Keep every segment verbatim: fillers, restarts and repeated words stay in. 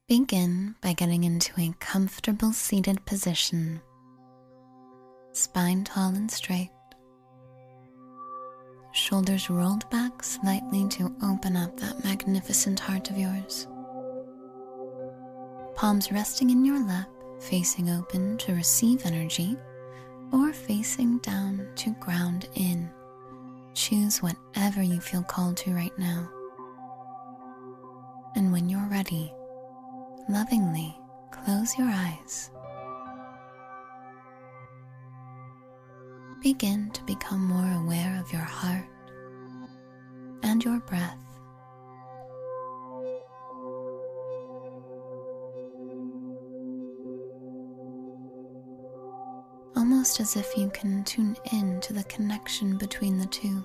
Begin by getting into a comfortable seated position, spine tall and straight, shoulders rolled back slightly to open up that magnificent heart of yours. Palms resting in your lap, facing open to receive energy, or facing down to ground in. Choose whatever you feel called to right now. And when you're ready, lovingly close your eyes. Begin to become more aware of your heart and your breath. Almost as if you can tune in to the connection between the two.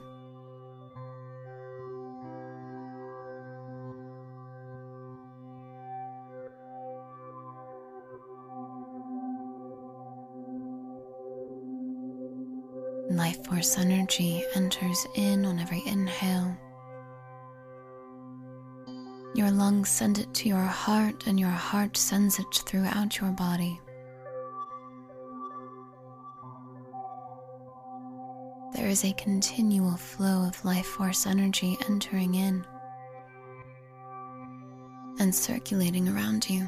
Life force energy enters in on every inhale. Your lungs send it to your heart, and your heart sends it throughout your body. There is a continual flow of life force energy entering in and circulating around you.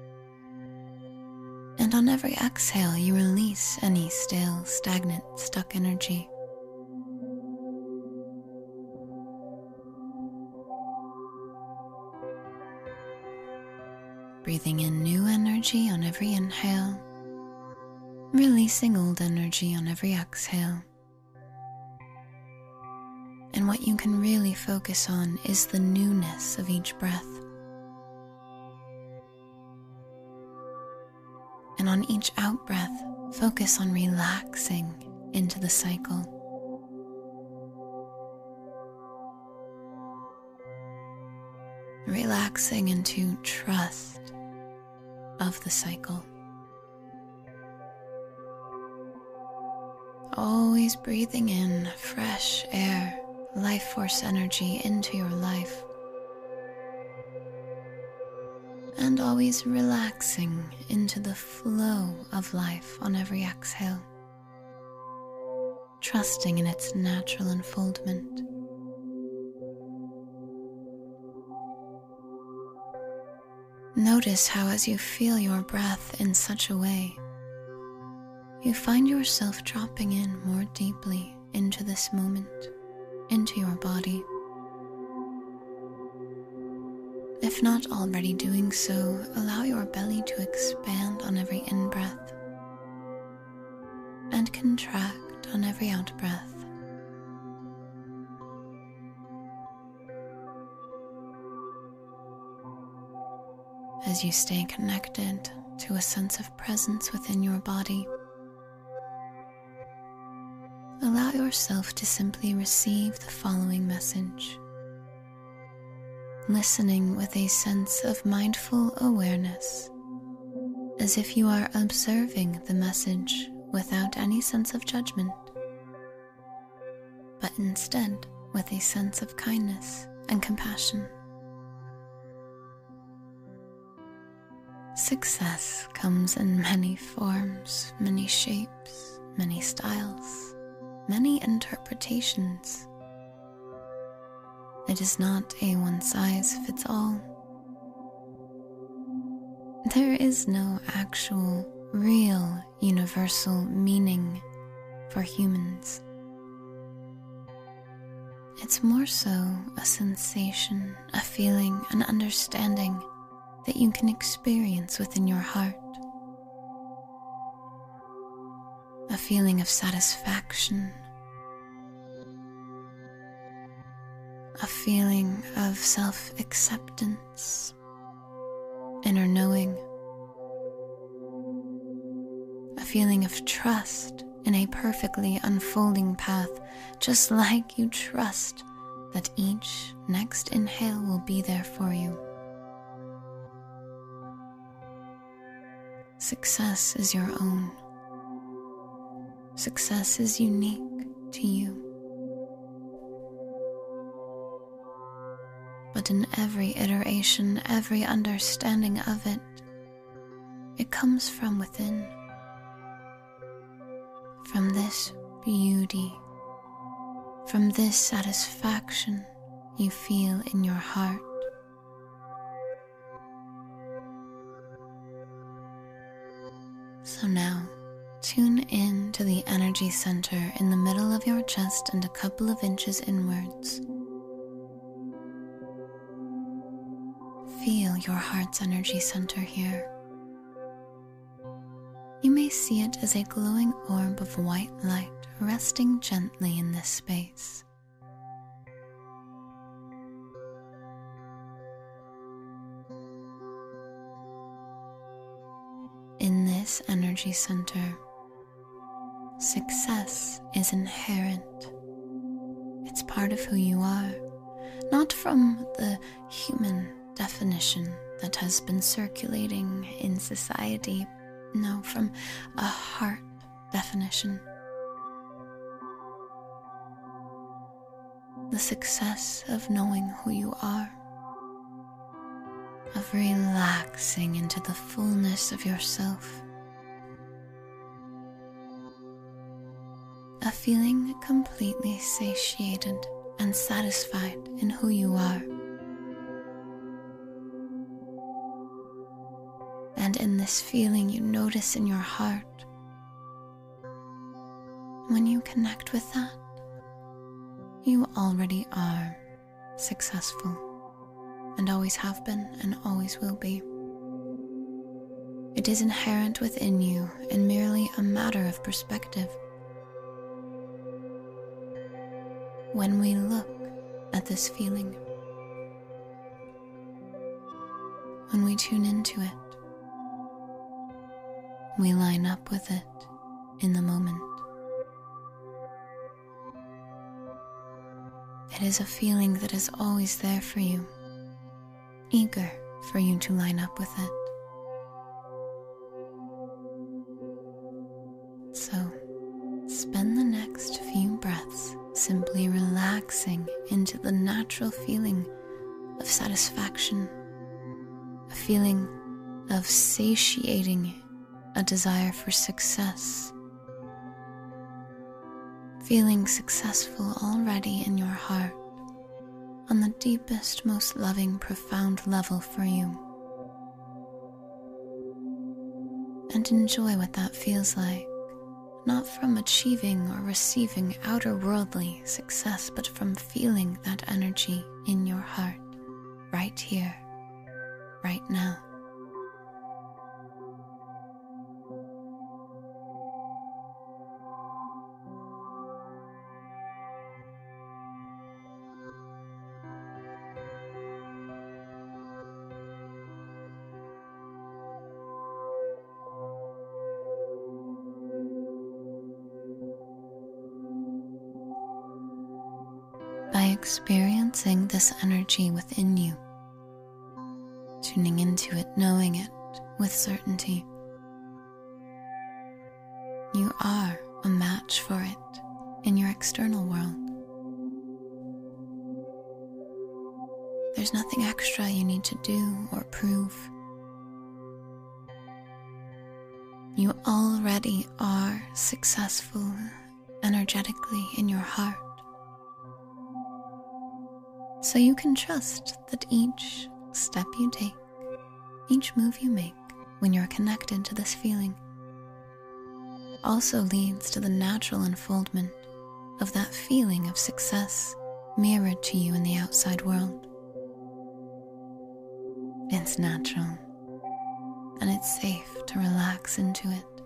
And on every exhale, you release any stale, stagnant, stuck energy. Breathing in new energy on every inhale, releasing old energy on every exhale. And what you can really focus on is the newness of each breath. And on each out-breath, focus on relaxing into the cycle. Relaxing into trust of the cycle. Always breathing in fresh air, life force energy into your life. And always relaxing into the flow of life on every exhale, trusting in its natural unfoldment. Notice how, as you feel your breath in such a way, you find yourself dropping in more deeply into this moment, into your body. If not already doing so, allow your belly to expand on every in-breath and contract on every out-breath. As you stay connected to a sense of presence within your body, allow yourself to simply receive the following message. Listening with a sense of mindful awareness, as if you are observing the message without any sense of judgment, but instead with a sense of kindness and compassion. Success comes in many forms, many shapes, many styles, many interpretations. It is not a one-size-fits-all. There is no actual, real, universal meaning for humans. It's more so a sensation, a feeling, an understanding that you can experience within your heart. A feeling of satisfaction, a feeling of self-acceptance, inner knowing, a feeling of trust in a perfectly unfolding path, just like you trust that each next inhale will be there for you. Success is your own. Success is unique to you. but in every iteration, every understanding of it, it comes from within, from this beauty, from this satisfaction you feel in your heart. So now, tune in to the energy center in the middle of your chest and a couple of inches inwards. Feel your heart's energy center here. You may see it as a glowing orb of white light resting gently in this space. In this energy center, success is inherent. It's part of who you are, not from the human definition that has been circulating in society, no, from a heart definition. The success of knowing who you are, of relaxing into the fullness of yourself, of feeling completely satiated and satisfied in who you are. And in this feeling you notice in your heart, when you connect with that, you already are successful, and always have been and always will be. It is inherent within you and merely a matter of perspective. When we look at this feeling, when we tune into it, we line up with it in the moment. It is a feeling that is always there for you, eager for you to line up with it. So, spend the next few breaths simply relaxing into the natural feeling of satisfaction, a feeling of satiating a desire for success, feeling successful already in your heart on the deepest, most loving, profound level for you. And enjoy what that feels like, not from achieving or receiving outer worldly success, but from feeling that energy in your heart, right here, right now. By experiencing this energy within you, tuning into it, knowing it with certainty, you are a match for it in your external world. There's nothing extra you need to do or prove. You already are successful energetically in your heart. So you can trust that each step you take, each move you make when you're connected to this feeling, also leads to the natural unfoldment of that feeling of success mirrored to you in the outside world. It's natural, and it's safe to relax into it.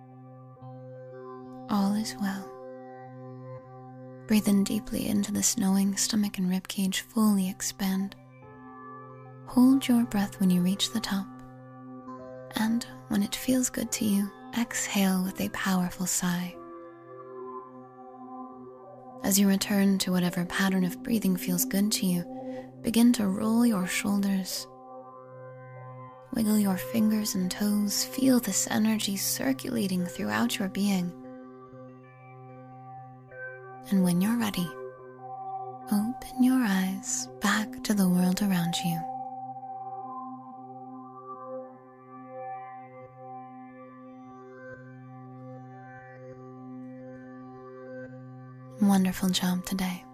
All is well. Breathe in deeply into this knowing stomach and ribcage fully expand. Hold your breath when you reach the top, and when it feels good to you, exhale with a powerful sigh. As you return to whatever pattern of breathing feels good to you, begin to roll your shoulders. Wiggle your fingers and toes, feel this energy circulating throughout your being. And when you're ready, open your eyes back to the world around you. Wonderful job today.